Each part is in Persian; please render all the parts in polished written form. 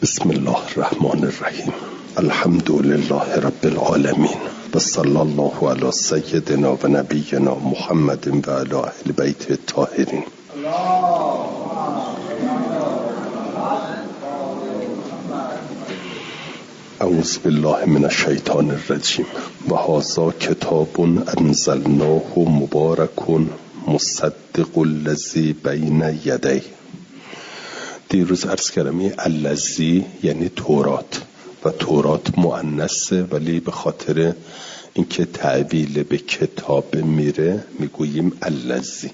بسم الله الرحمن الرحیم. الحمد لله رب العالمین و صلی الله علی سیدنا و نبینا محمد و علی اهل بیت الطاهرین. اعوذ بالله من الشیطان الرجیم. و هذا کتاب انزلناه مبارک مصدق الذی بین یدیه. دیروز عرض کردم الذی یعنی تورات و تورات مؤنثه، ولی به خاطر اینکه تعویل به کتاب میره میگوییم الذی.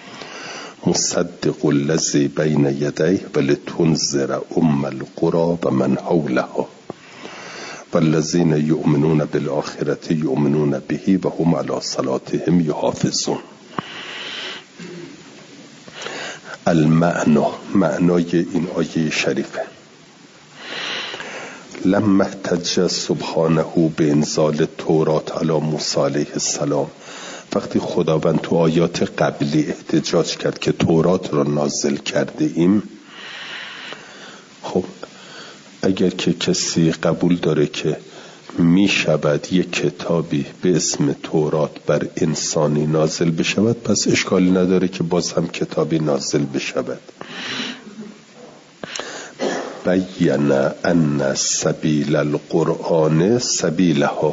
مصدق الذی بین یدیه ولتنذر ام القری و من حولها والذین یؤمنون بالآخرة یؤمنون به و هم علی صلاتهم یحافظون. معنای این آیه شریفه: لما احتج سبحانه به انزال تورات علی موسی علیه السلام، وقتی خداوند تو آیات قبلی احتجاج کرد که تورات را نازل کرده ایم، خب اگر که کسی قبول داره که می شود یک کتابی به اسم تورات بر انسانی نازل بشود، پس اشکالی نداره که باز هم کتابی نازل بشود. بین ان سبیل القرآن سبیلها.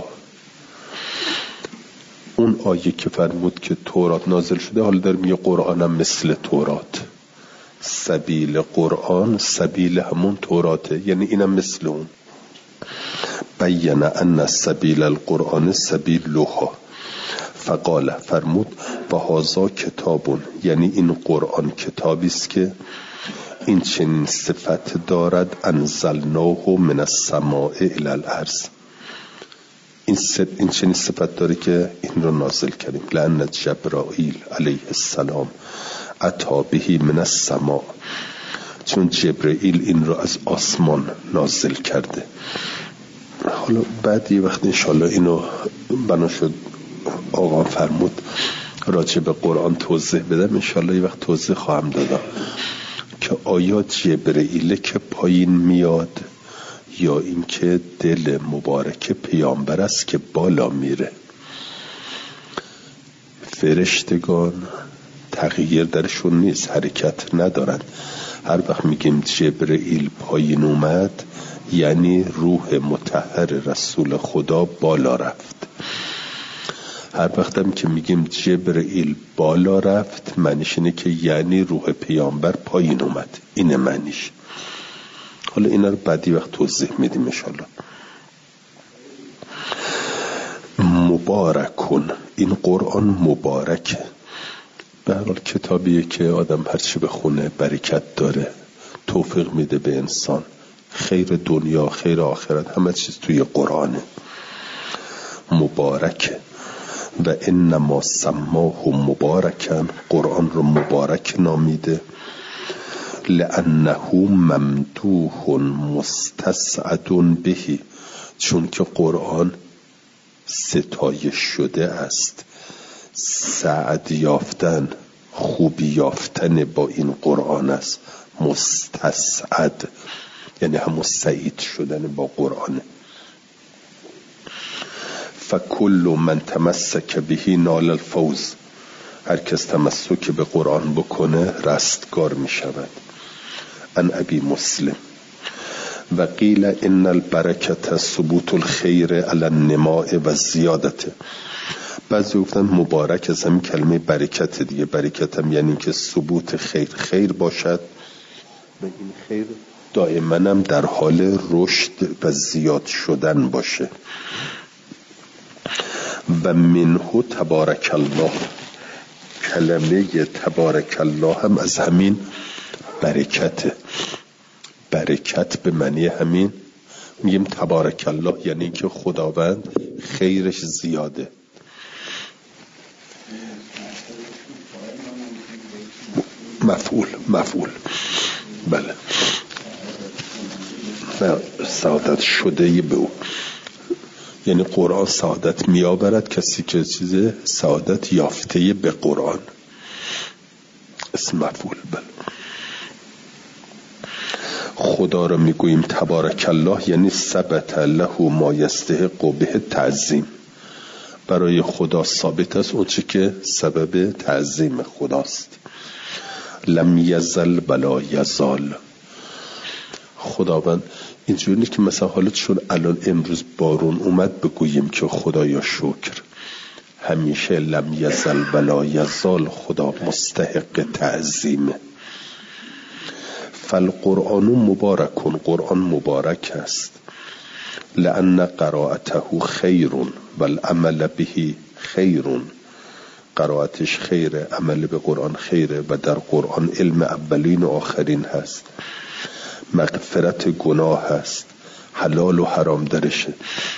اون آیه که فرمود که تورات نازل شده، حالا در میگه قرآن هم مثل تورات. سبیل قرآن سبیل همون توراته، یعنی اینم مثل اون. بین ان سبیل القرآن سبیل لها. فقال فرمود و هذا کتابون، یعنی این قرآن کتابی است که این چنین صفت دارد، انزلناه من السماء الی الارض. این چنین صفت داره که این رو نازل کردیم. لأن جبرائیل علیه السلام اتی به من السماء، چون جبرائیل این رو از آسمان نازل کرده. حالا بعد یه وقت انشالله اینو بنا شد آقا فرمود راجع به قرآن توضیح بدم، انشالله یه وقت توضیح خواهم دادم که آیا جبرائیل که پایین میاد یا اینکه دل مبارک پیامبر است که بالا میره. فرشتگان تغییر درشون نیست، حرکت ندارن. هر وقت میگیم جبرائیل پایین اومد، یعنی روح مطهر رسول خدا بالا رفت. هر وقتم که میگیم جبرائیل بالا رفت، معنیش اینه که یعنی روح پیامبر پایین اومد. اینه معنیش. حالا اینا رو بعدی وقت توضیح میدیم انشالله. مبارکون، این قرآن مبارکه. به هر حال کتابیه که آدم هرچی بخونه برکت داره، توفیق میده به انسان. خیر دنیا، خیر آخرت، همه چیز توی قرآنه. مبارکه. و انما سماه مبارکن، قرآن رو مبارک نامیده. لانه ممدوح مستسعد به، چون که قرآن ستایش شده است. سعد یافتن، خوبی یافتن با این قرآن است. مستسعد یعنی همون سعید شدن با قرآن. فکل من تمسک به نال الفوز، هر کس تمسک به قرآن بکنه رستگار می شود. ان ابی مسلم و قیل ان البرکت ثبوت الخیر علی النماء و زیادته. بعضی گفتن مبارک از همین کلمه برکت دیگه. برکت هم یعنی که ثبوت خیر باشد و این خیر دائما هم در حال رشد و زیاد شدن باشه. و منه تبارک الله، کلمه تبارک الله هم از همین برکته. برکت به معنی همین میگیم تبارک الله، یعنی که خداوند خیرش زیاده. مفعول بله، سعادت شده به او، یعنی قرآن سعادت می آورد کسی که چیز سعادت یافته به قرآن. اسم مفعول بله. خدا را میگوییم تبارک الله، یعنی ثبت له ما یستحق به تعظیم. برای خدا ثابت است اون چی که سبب تعظیم خداست. لم یزل ولا یزال. خداوند اینجوری نیست که مثلا حالا چون الان امروز بارون اومد بگوییم که خدایا شکر. همیشه لم یزل ولا یزال خدا مستحق تعظیمه. فالقرآن مبارکون، قرآن مبارک است. لأن قراءته خیر والعمل به خیر. قرائتش خیره، عمل به قرآن خیره و در قرآن علم اولین و آخرین هست، مغفرت گناه هست، حلال و حرام درشه.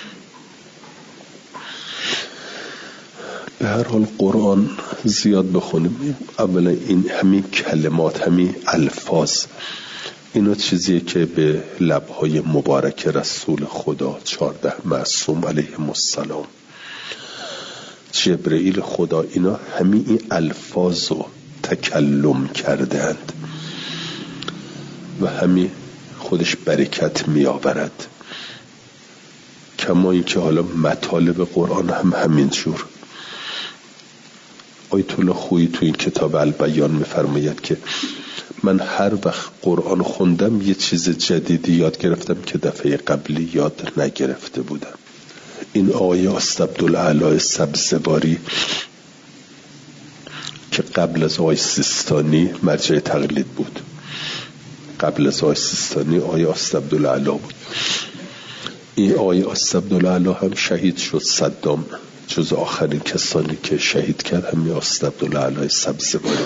به هر حال قرآن زیاد بخونیم. اولا این همین کلمات، همین الفاظ، اینا چیزیه که به لبهای مبارک رسول خدا 14 معصوم علیهم السلام، جبرئیل خدا، اینا همین این الفاظ رو تکلم کردند و همین خودش برکت می آورد. کما این که حالا مطالب قرآن هم همین جور. آیت الله خویی تو این کتاب البیان می‌فرماید که من هر وقت قرآن خوندم یه چیز جدیدی یاد گرفتم که دفعه قبلی یاد نگرفته بودم. این آقای استعبدالعلی سبزواری که قبل از آقای سیستانی مرجع تقلید بود، قبل از آقای سیستانی آقای استعبدالعلی بود. این آقای استعبدالعلی هم شهید شد. صدام جز آخرین کسانی که شهید کرد همین استعبدالعلی سبزواری.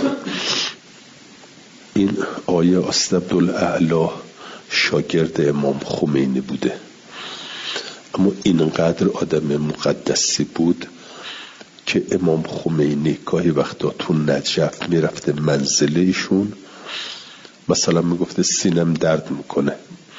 این آقای استعبدالعلی شاگرد امام خمینی بوده، اما اینقدر آدم مقدسی بود که امام خمینی گاهی وقتا تو نجف میرفته منزل ایشون، مثلا میگفته سینم درد میکنه،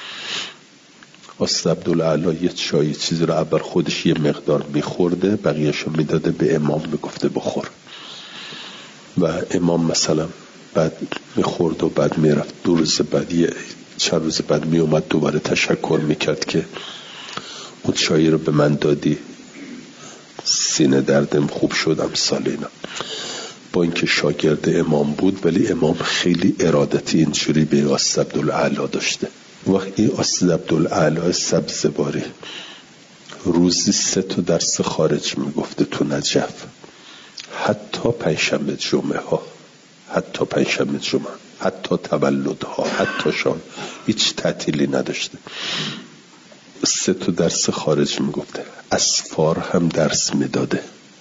استعبدالعلی یه چای چیزی رو اول خودش یه مقدار میخورده، بقیهشو میداده به امام، میگفته بخور. و امام مثلا بعد میخورد و بعد میرفت. 2 روز بعد، چند روز بعد میومد دوباره تشکر میکرد که اون چایی رو به من دادی، سینه دردم خوب شدم سالینا. با اینکه شاگرد امام بود ولی امام خیلی ارادتی اینجوری به استعبدالعلی داشته. وقتی استعبدالعلی سبزواری روزی 3 تا درس خارج میگفته تو نجف، حتی پنجشنبه جمعه ها، حتی پنجشنبه جمعه، حتی تولدها، حتی شام، هیچ تعطیلی نداشته. 3 تا درس خارج میگفته. اسفار هم درس میداده.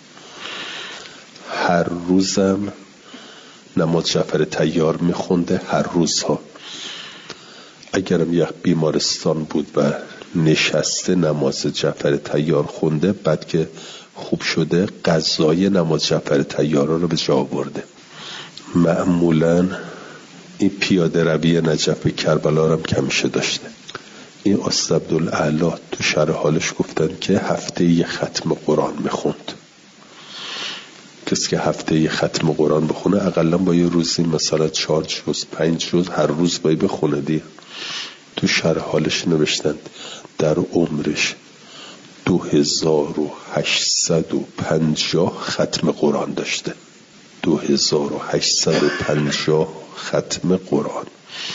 هر روزم نماز جعفر طیار میخونده، هر روزها. اگرم یک بیمارستان بود و نشسته نماز جعفر طیار خونده، بعد که خوب شده قضای نماز جعفر طیار رو به جا آورده. معمولا این پیاده روی نجف کربلا رو هم کمیشه داشته. این استعبدالعلی تو شرح حالش گفتن که هفته یه ختم قرآن میخوند. کسی که هفته یه ختم قرآن بخونه اقلا با یه روزی مثلا 4 جز 5 جز هر روز باید بخونه دیگه. تو شرح حالش نوشتند در عمرش 2850 ختم قرآن داشته. 2850 ختم قرآن.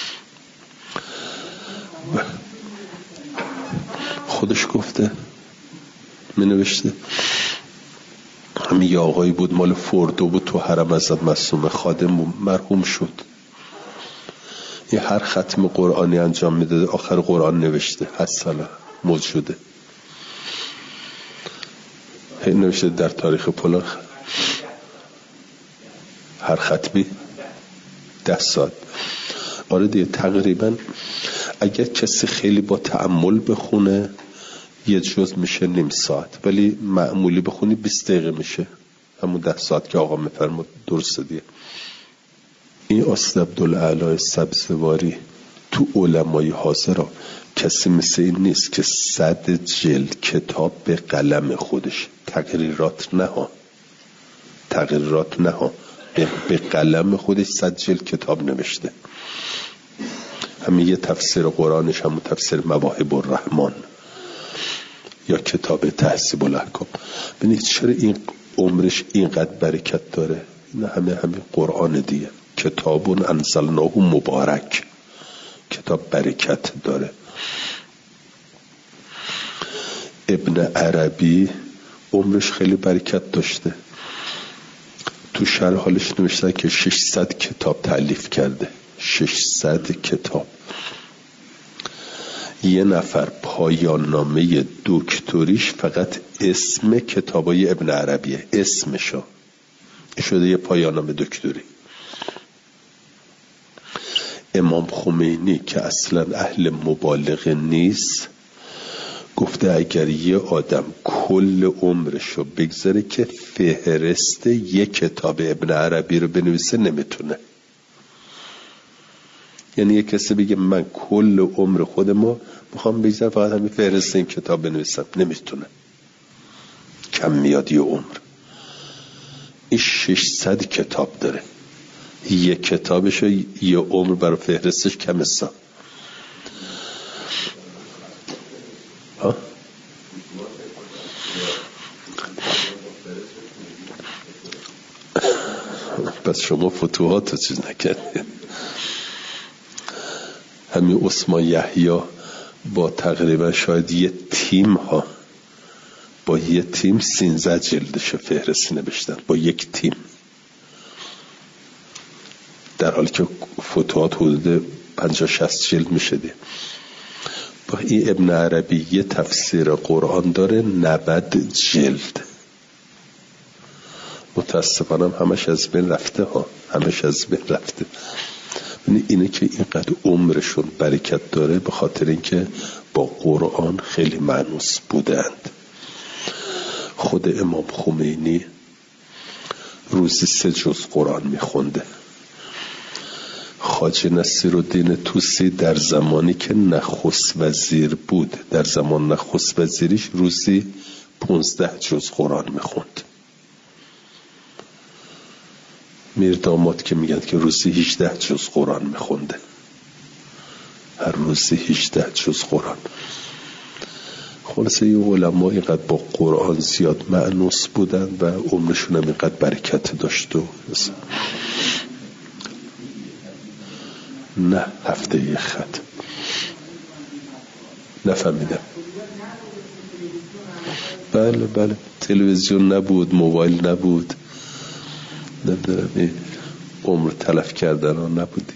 خودش گفته، می نوشته همین یه آقایی بود مال فردو بود تو حرم حضرت معصومه خادم مرحوم شد. یه هر ختم قرآنی انجام میداده آخر قرآن نوشته حسنا موجوده. هی نوشته در تاریخ فلان هر ختمی 10 ساعت. آره دیگه تقریبا اگر کسی خیلی با تأمل بخونه یه جز میشه نیم ساعت، ولی معمولی بخونی 20 دقیقه میشه، همون 10 ساعت که آقا میفرمود. درسته دیگه. این استعبدالعلی سبزواری تو علمای حاضر کسی مثل این نیست که 100 جلد کتاب به قلم خودش، تغییرات نه به قلم خودش 100 جلد کتاب نوشته. همه تفسیر قرآنش همون تفسیر مواهب الرحمن یا کتاب تهذیب الاحکام. ببینید چرا این عمرش اینقدر برکت داره. این همه قرآن دیگه. کتاب انزلناه مبارک، کتاب برکت داره. ابن عربی عمرش خیلی برکت داشته. تو شرح حالش نوشته که 600 کتاب تألیف کرده. 600 کتاب. یه نفر پایان نامه دکتریش فقط اسم کتابای ابن عربیه، اسمشو شده یه پایان نامه دکتری. امام خمینی که اصلا اهل مبالغه نیست گفته اگر یه آدم کل عمرشو بگذاره که فهرست یک کتاب ابن عربی رو بنویسه نمیتونه. یعنی یه کسی بگه من کل عمر خودمو میخوام بگذارم فقط همین فهرست این کتاب بنویسم، نمیتونه. کم میاد یه عمر. این 600 کتاب داره. یک کتابشو یه عمر برای فهرستش کم حساب. پس شما فتوحات رو چیز نکردید. همین عثمان یحیی با تقریبا شاید یه تیم ها با یه تیم 13 جلدش فهرستی نوشتن با یک تیم، در حالی که فتوحات حدود 50-60 جلد میشده. با این ابن عربی یه تفسیر قرآن داره 90 جلد. متاسفانه همش از بین رفته ها، همش از بین رفته. اینه که اینقدر عمرشون برکت داره به خاطر اینکه با قرآن خیلی مانوس بودند. خود امام خمینی روزی 3 جز قرآن میخونده. خواجه نصیرالدین طوسی در زمانی که نخست وزیر بود، در زمان نخست وزیریش روزی 15 جز قرآن میخوند. میرداماد که میگن که روزی 18 جز قرآن میخونده، هر روزی 18 جز قرآن. خلاصه یه علما اینقدر با قرآن زیاد مأنوس بودن و عمرشون هم اینقدر برکت داشت. و نه هفته یه خط نفهمیدم. بله تلویزیون نبود، موبایل نبود، نمیدونم این عمر تلف کردن ها نبودی.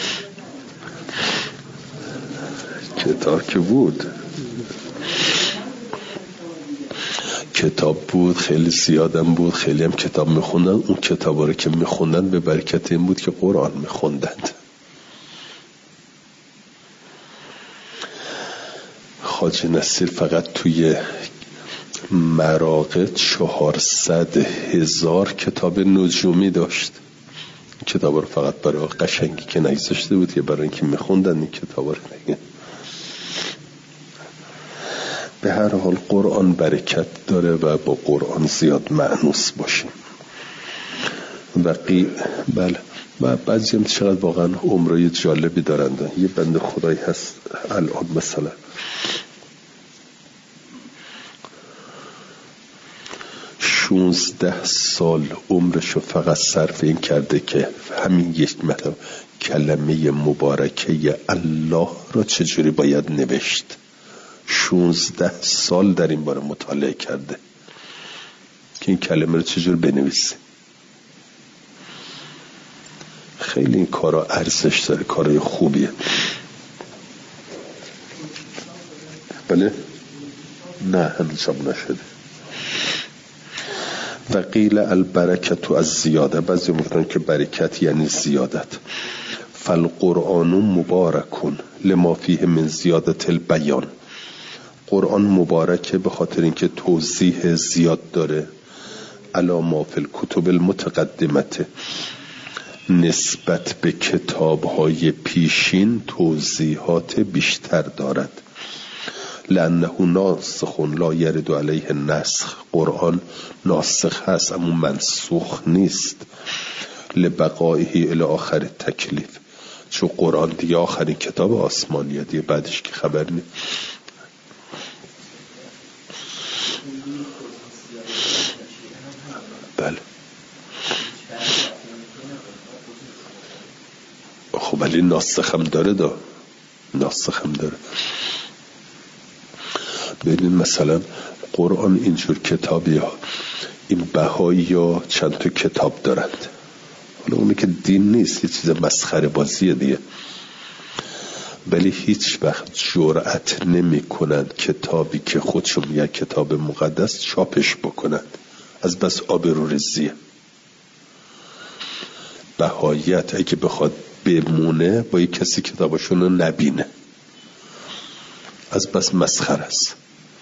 کتاب که بود، کتاب بود، خیلی زیادم بود، خیلی هم کتاب میخوندن. اون کتاب رو که میخوندن به برکت این بود که قرآن میخوندند. خواجه نصیر فقط توی مراغه 400,000 کتاب نجومی داشت. کتاب رو فقط برای قشنگی که نگذاشته بود که برای اینکه میخوندن این کتاب رو نگه. به هر حال قرآن برکت داره و با قرآن زیاد مأنوس باشیم. بله و بعضی هم چقدر واقعا عمرای جالبی دارند. یه بنده خدایی هست الان مثلا 16 سال عمرشو فقط صرف این کرده که همین یک کلمه مبارکه الله را چجوری باید نوشت. 16 سال در این باره مطالعه کرده که این کلمه رو چجوری بنویسه. خیلی این کارا ارزش داره، کارای خوبیه. بله نه هنوزم نشده. و قیل البرکت از زیاده، بعضی میگن که برکت یعنی زیادت. فالقرآن مبارکون لما فیه من زیادت البیان. قرآن مبارکه به خاطر اینکه توضیح زیاد داره. علی ما فی الکتب المتقدمه، نسبت به کتاب‌های پیشین توضیحات بیشتر دارد. لانه ناسخ لا یرد علیه النسخ. قرآن ناسخ هست اما منسوخ نیست. لبقائه الی آخر تکلیف، چون قرآن دیگه آخرین کتاب آسمانیه دیگه، بعدش که خبر نیست. بله خب ولی ناسخ هم داره ناسخ هم داره. ببین مثلا قرآن اینجور کتابی ها، این بهایی ها چند تا کتاب دارند، حالا اونی که دین نیست، یه چیز مسخره بازیه دیگه، ولی هیچ وقت جرأت نمی کنند کتابی که خودشون میگن کتاب مقدس چاپش بکنند، از بس آبروریزیه. بهاییت اگه بخواد بمونه با یک کسی کتابشون رو نبینه، از بس مسخره است.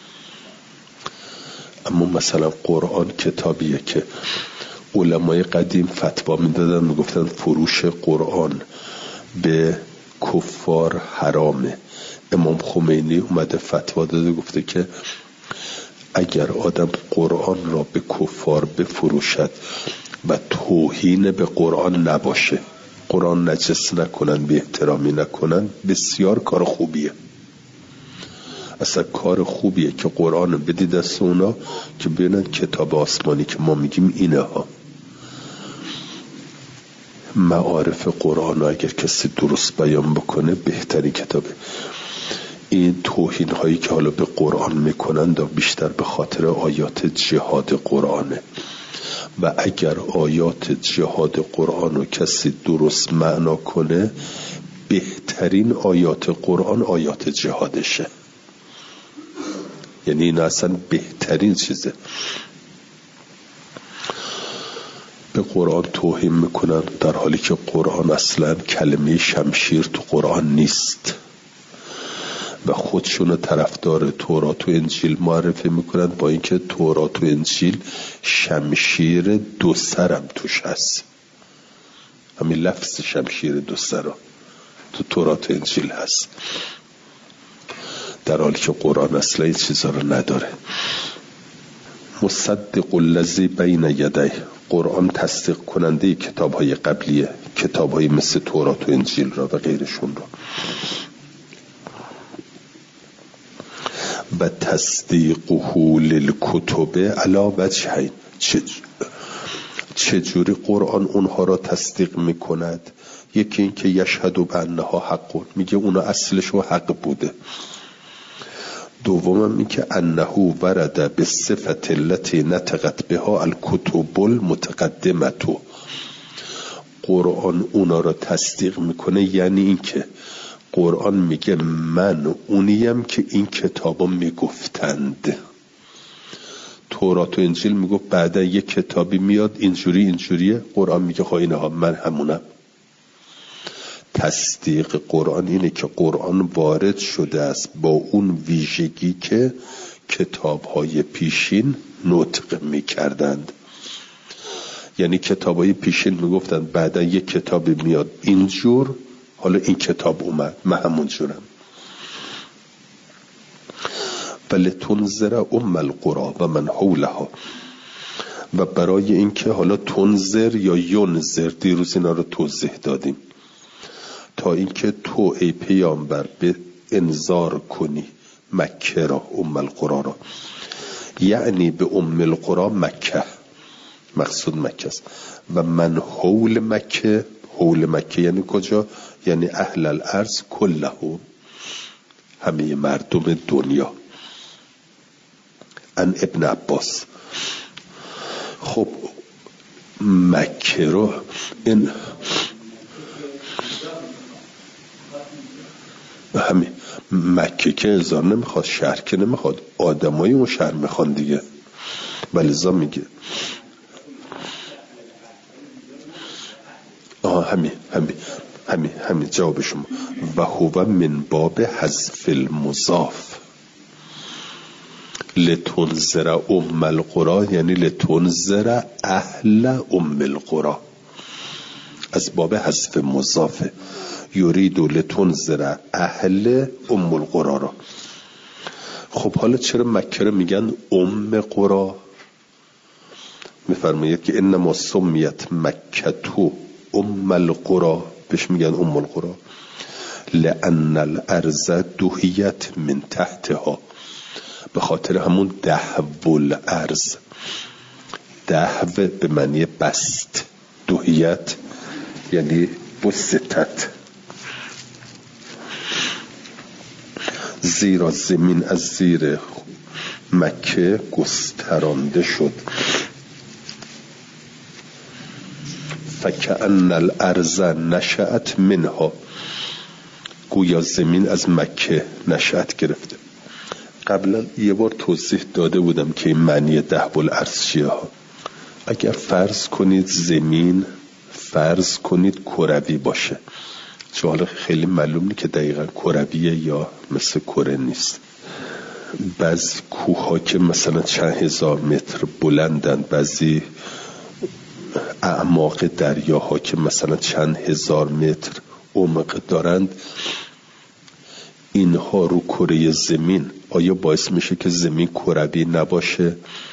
اما مثلا قرآن کتابیه که علمای قدیم فتوا میدادن، میگفتن فروش قرآن به کفار حرامه. امام خمینی اومده فتوا داده، گفته که اگر آدم قرآن را به کفار بفروشد و توهین به قرآن نباشه، قرآن نجس نکنن، بی احترامی نکنن، بسیار کار خوبیه. اصلا کار خوبیه که قرآن رو بدید دست اونا که ببینن کتاب آسمانی که ما میگیم اینه ها. معارف قرآن اگر کسی درست بیان بکنه بهترین کتابه. این توهین هایی که حالا به قرآن میکنن بیشتر به خاطر آیات جهاد قرآنه، و اگر آیات جهاد قرآن رو کسی درست معنا کنه، بهترین آیات قرآن آیات جهادشه. یعنی این اصلا بهترین چیزه. به قرآن توهین میکنن در حالی که قرآن اصلا کلمه شمشیر تو قرآن نیست، و خودشون طرفدار تورات و انجیل معرفی میکنن، با اینکه تورات و انجیل شمشیر دو سرم توش هست. همین لفظ شمشیر دو سرم تو تورات و انجیل هست، در حالی که قرآن اصلا این چیزا رو نداره. مصدق الذی بین یدیه، قرآن تصدیق کننده کتاب‌های قبلیه، کتاب‌های مثل تورات و انجیل را و غیرشون را. و تصدیقه للکتب علی وجهین، چجوری قرآن اونها را تصدیق میکند؟ یکی این که یشهد بانها حق، میگه اونا اصلشو حق بوده. دومم این که انه ورد به صفت التي نطقت بها الکتب المتقدمه، قرآن اونا را تصدیق میکنه، یعنی این که قرآن میگه من اونیم که این کتابا میگفتند. تورات و انجیل میگه بعدا یک کتابی میاد اینجوریه، قرآن میگه خب اینها من همونم. تصدیق قرآن اینه که قرآن وارد شده است با اون ویژگی که کتاب‌های پیشین نطق میکردند. یعنی کتاب‌های پیشین میگفتند بعدا یک کتابی میاد اینجور، حالا این کتاب اومد، من همون جورم. ولی تنذر ام القرى و من حولها، و برای اینکه حالا تنذر یا ینذر، دیروز اینا رو توضیح دادیم، تا اینکه تو ای پیامبر به انذار کنی مکه را، ام القرى را، یعنی به ام القرى مکه، مقصود مکه است. و من حول مکه، حول مکه یعنی کجا؟ یعنی اهل الارض کلهم، همه مردم دنیا. ان ابن عباس. خب مکه رو این همین مکه که انذار نمیخواد، شهر که نمیخواد، آدمای اون شهر میخوان دیگه. ولیزا میگه همین جواب شما. و هو من باب حذف المضاف، لتنذر ام القرى یعنی لتنذر اهل ام القرى، از باب حذف مضاف. یرید لتنذر اهل ام القرى را. خب حالا چرا مکه رو میگن ام قرى؟ میفرماید که انما سمیت مکه تو ام القرى بهش میگن ام القرى. لأن الارض دهیت من تحتها، به خاطر همون دهو الارض، دهو به معنی بست، دهیت یعنی بستت، زیرا زمین از زیر مکه گسترانده شد. فکأن الارض نشأت منها، گویا زمین از مکه نشأت گرفته. قبلا یه بار توضیح داده بودم که این معنی دهو الارض چیه ها. اگر فرض کنید زمین، فرض کنید کروی باشه، چون حالا خیلی معلوم نیست که دقیقا کرویه یا مثل کره نیست. بعضی کوه ها که مثلا چند هزار متر بلندند، بعضی اعماق دریاها که مثلا چند هزار متر عمق دارند، اینها رو کره زمین آیا باعث میشه که زمین کروی نباشه؟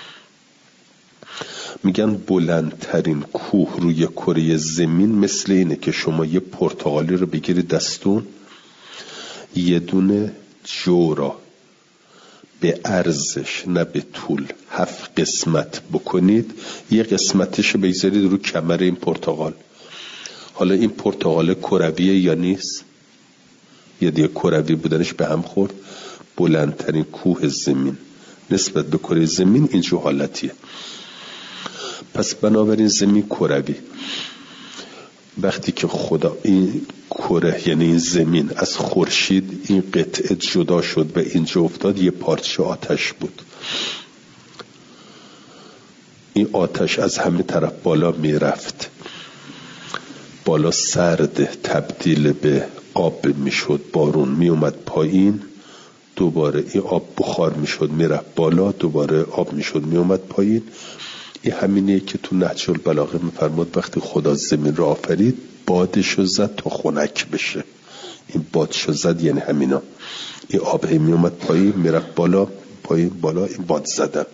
میگن بلندترین کوه روی کره زمین مثل اینه که شما یه پرتقالی رو بگیرید دستون، یه دونه جو را به عرضش نه به طول 7 قسمت بکنید، یه قسمتش بگذارید رو کمر این پرتقال. حالا این پرتقال کرویه یا نیست؟ یا دیگه کروی بودنش به هم خورد؟ بلندترین کوه زمین نسبت به کره زمین اینجور حالتیه. پس بنابراین زمین کروی. وقتی که خدا این کره یعنی این زمین از خورشید این قطعه جدا شد و اینجا افتاد، یه پارچه آتش بود. این آتش از همه طرف بالا می رفت، بالا سرد تبدیل به آب می شد، بارون می اومد پایین، دوباره این آب بخار می شد می رفت بالا، دوباره آب می شد می اومد پایین. این همینیه که تو نهج البلاغه می فرمود وقتی خدا زمین را آفرید بادشو زد تا خنک بشه. این بادشو زد یعنی همینا، این آب می اومد پایین می رفت بالا، پایین بالا، این باد زدن.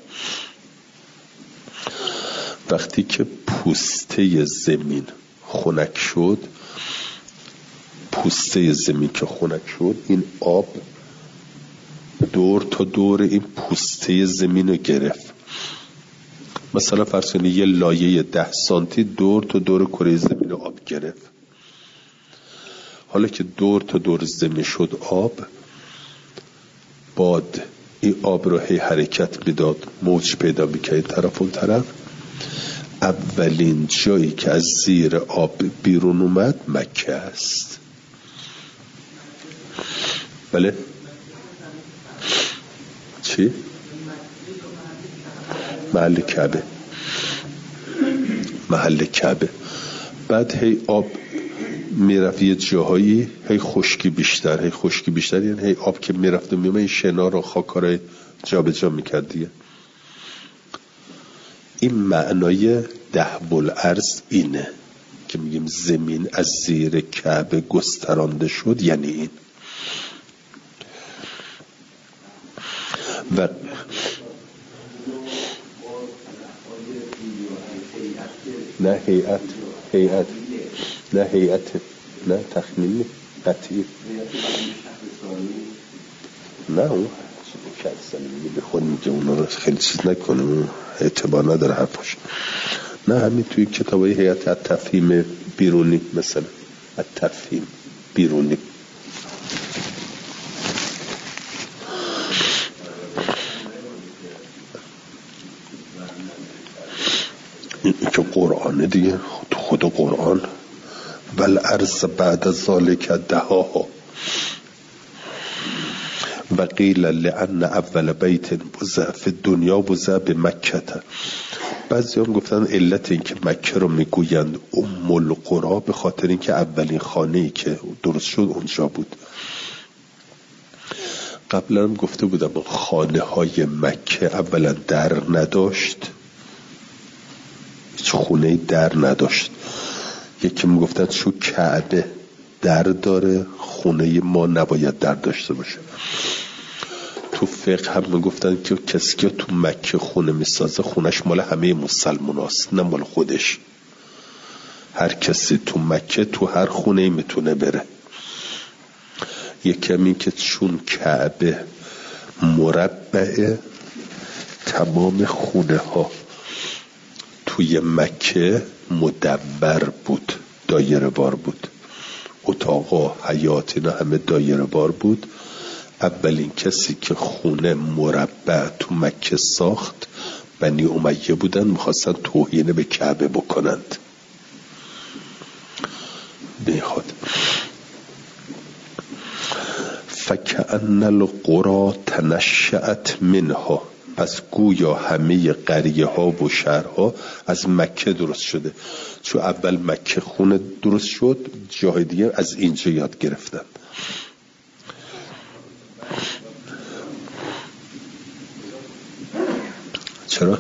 وقتی که پوسته زمین خنک شد، پوسته زمین که خنک شد، این آب دور تا دور این پوسته زمین رو گرفت. مثلا فرض کنید یه لایه 10 سانتی دور تا دور کره زمین آب گرفت. حالا که دور تا دور زمین شد آب، باد این آب رو هی حرکت میداد، موج پیدا میکرد طرف اون طرف. اولین جایی که از زیر آب بیرون اومد مکه است. بله؟ چی؟ محل کعبه، محل کعبه. بعد هی آب میرفت یه جاهایی، هی خشکی بیشتر، هی خشکی بیشتر، یعنی هی آب که میرفت و میومد این شنا رو خاکارای جا به جا میکرد دیگه. این معنای دهو الارض اینه که میگیم زمین از زیر کعبه گسترانده شد، یعنی این. و نه هیئت، هیئت نه هیئت، نه تخمینی قطعی، نه اون کسانی میگه بخون میگه اونا رو خیلی چیز نکنه، اعتبار نداره حرفاش. نه همین توی کتابای هیئت التفهیم بیرونی، مثلا التفهیم بیرونی، این که قرآنه دیگه، تو خود قرآن والارض بعد ذالک دهاها و قیل لأن اول بیت بزع فی الدنیا بزع بمکه. بعضی هم گفتن علت این که مکه رو میگویند ام القرى به خاطر این که اولین خانه‌ای که درست شد اونجا بود. قبلا هم گفته بودم خانه های مکه اولا در نداشت، هیچ خونه در نداشت. یکی میگفتن چون کعبه در داره خونه ما نباید در داشته باشه. تو فقه هم میگفتن که کسی که تو مکه خونه میسازه خونش مال همه مسلمان هست، نه مال خودش. هر کسی تو مکه تو هر خونه میتونه بره. یکمی که چون کعبه مربعه، تمام خونه ها توی مکه مدور بود، دایره بار بود، اتاقا حیات اینا همه دایره بار بود. اولین کسی که خونه مربع تو مکه ساخت بنی امیه بودن، میخواستن توهین به کعبه بکنند. بیخواد فکأن القری تنشأت منها، پس گویا همه قریه ها و شهرها از مکه درست شده، چون اول مکه خونه درست شد، جاهای دیگه از اینجا یاد گرفتن. چرا؟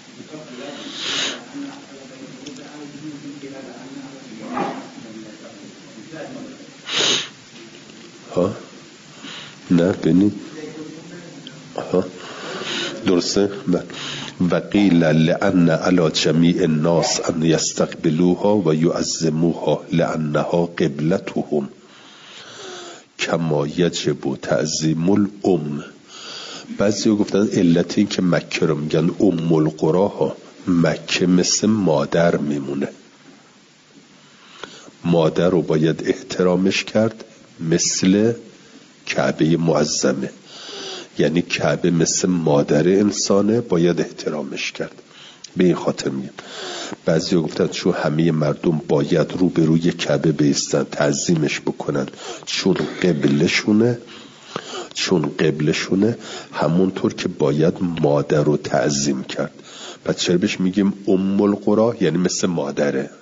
ها؟ نه بینید ها درسته. وقیل لأن علی جمیع الناس ان یستقبلوها و یعظموها لأنها قبلتهم کما یجب تعظیم الام. بعضی گفتن علت این که مکه رو میگن ام القراها، مکه مثل مادر میمونه، مادر رو باید احترامش کرد مثل کعبه معظمه، یعنی کعبه مثل مادر انسانه، باید احترامش کرد. به این خاطر میگم. بعضی گفتن چون همه مردم باید روبروی کعبه بایستن تعظیمش بکنن، چون قبلشونه همونطور که باید مادر رو تعظیم کرد. پس چرا بهش میگیم ام القرا؟ یعنی مثل مادره.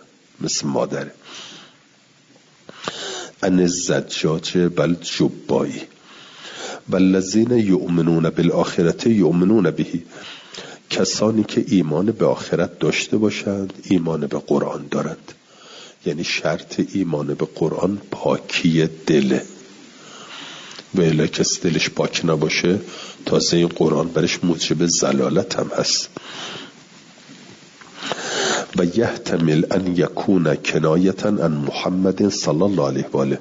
ان الزجاج بل جبایی والذین یؤمنون بالآخرة یؤمنون به، کسانی که ایمان به آخرت داشته باشند ایمان به قرآن دارند. یعنی شرط ایمان به قرآن پاکی دله، و الا کسی دلش پاک نباشه تازه این قرآن برش موجب ضلالت هم هست. و یحتمل ان یکون کنایتا عن محمد صلی الله علیه و آله.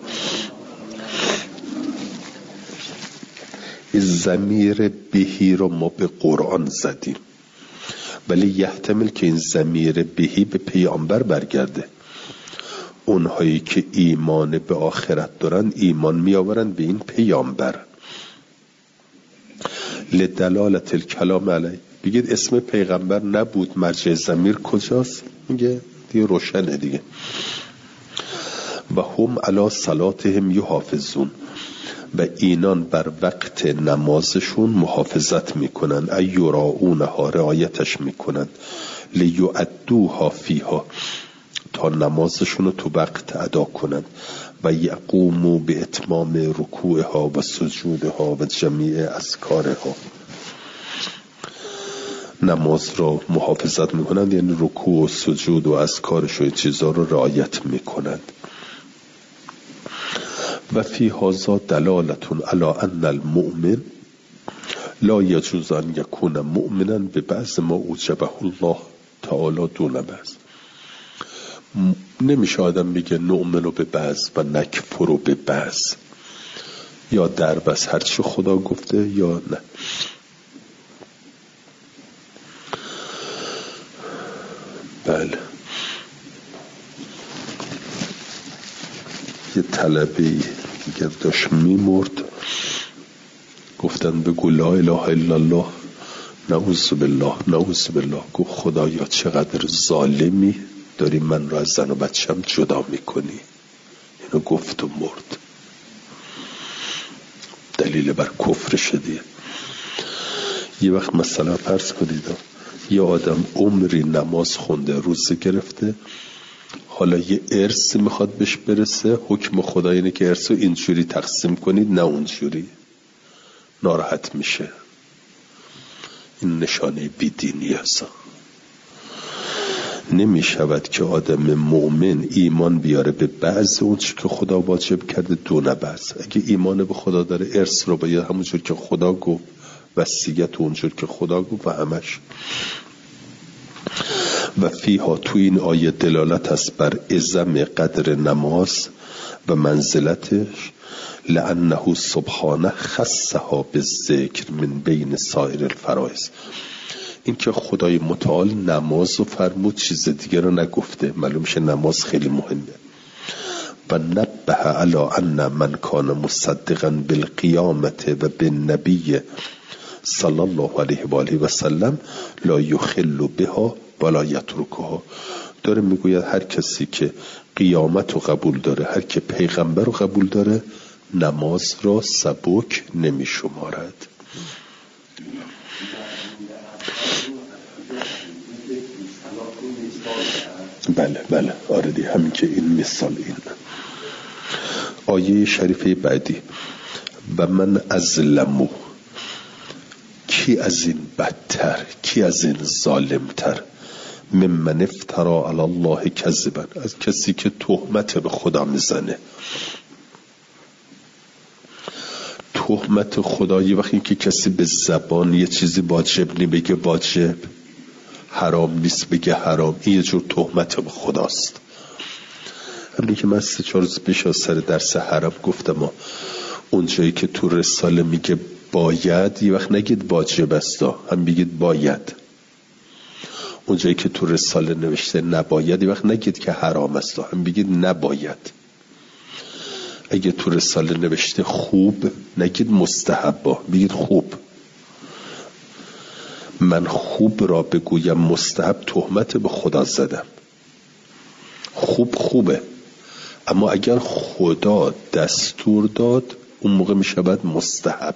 ضمیر بهی رو ما به قرآن زدیم، ولی یحتمل که این ضمیر بهی به پیامبر برگرده. اونهایی که ایمان به آخرت دارن ایمان میآورن به این پیامبر. لدلالت الکلام علیه. بگید اسم پیغمبر نبود، مرجع ضمیر کجاست؟ میگه دیگه روشنه دیگه. و هم علی صلاتهم یحافظون، و اینان بر وقت نمازشون محافظت میکنن، ایراؤونها رعایتش میکنن، لیؤدوها فیها تا نمازشون رو تو وقت ادا کنن، و یقوموا به اتمام رکوعها و سجودها و جمیع اذکارها. نماز رو محافظت میکنند یعنی رکوع و سجود و اذکارش و این چیزا رو رعایت میکنند. و فی هذا دلالتون علی ان المؤمن لا یجوز ان یکون مؤمنا به بعض ما اوجبه الله تعالی دون بعض. نمیشه آدم بگه نؤمنو به بعض و نکفرو به بعض، یا در بس هرچی خدا گفته یا نه. بله. یه طلبی دیگه داشت میمرد، گفتن بگو لا اله الا الله، نعوذ بالله. گفت خدایا چقدر ظالمی داری من رو از زن و بچم جدا میکنی. اینو گفت و مرد. دلیل بر کفر شدیه. یه وقت مثلا فرض کنید یه آدم عمری نماز خونده، روزه گرفته، حالا یه ارث میخواد بهش برسه، حکم خدا اینه که ارث رو اینجوری تقسیم کنید نه اونجوری، ناراحت میشه. این نشانه بیدینی هست. نمیشود که آدم مؤمن ایمان بیاره به بعض اون چی که خدا واجب کرده دون بعض. اگه ایمان به خدا داره ارث رو باید همونجور که خدا گفت، وصیت اونجور که خدا گفت و همش. و فیها تو این آیه دلالت است بر عظم قدر نماز و منزلتش، لأنه سبحانه خصها بالذکر من بین سایر الفرائض. این که خدای متعال نماز رو فرمود، چیز دیگه رو نگفته، معلوم میشه نماز خیلی مهمه. و نبه علی ان من کان مصدقا بالقیامت و بالنبی صلی الله علیه و آله و سلم لا یخل بها ولا یترکها. داره میگوید هر کسی که قیامت رو قبول داره، هر که پیغمبر رو قبول داره، نماز را سبک نمی شمارد. بله آره دی، همین که این مثال. این آیه شریفه بعدی، و من ازلمو، کی از این بدتر، کی از این ظالمتر، ممن افترا علی الله کذبا، از کسی که تهمت به خدا میزنه. تهمت خدا یه وقتی که کسی به زبان یه چیزی واجب نمیگه واجب، حرام نیست بگه حرام، این یه جور تهمت به خداست. همین که من 3-4 روز پیش از سر درس حرام گفتم، اون جایی که تو رساله میگه باید، یه وقت نگید واجب است، هم بگید باید. اون جایی که تو رساله نوشته نباید، یه وقت نگید که حرام است، هم بگید نباید. اگه تو رساله نوشته خوب، نگید مستحب، بگید خوب. من خوب را بگویم مستحب، تهمت به خدا زدم. خوب خوبه، اما اگر خدا دستور داد، اون موقع می شود مستحب.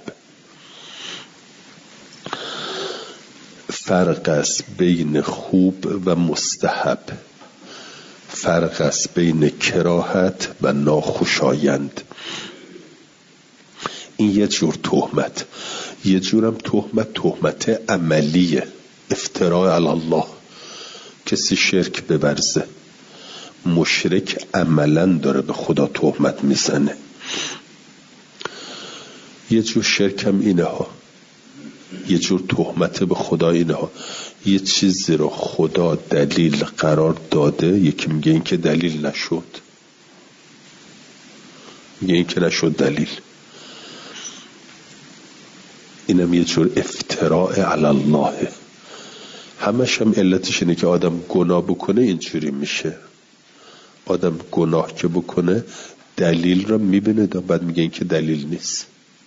فرق است بین خوب و مستحب، فرق است بین کراهت و ناخوشایند. این یه جور تهمت. یه جورم تهمت عملیه، افتراء علی الله. کسی شرک بورزه، مشرک عملا داره به خدا تهمت میزنه. یه جور شرک هم اینه ها، یه جور تهمت به خدا اینه ها. یه چیزی رو خدا دلیل قرار داده، یکی میگه این که دلیل نشد، میگه این که نشد دلیل. اینم یه جور افتراء علی الله. همش هم علتش اینه که آدم گناه بکنه اینجوری میشه. آدم گناه که بکنه دلیل رو میبینه، بعد میگه این که دلیل نیست.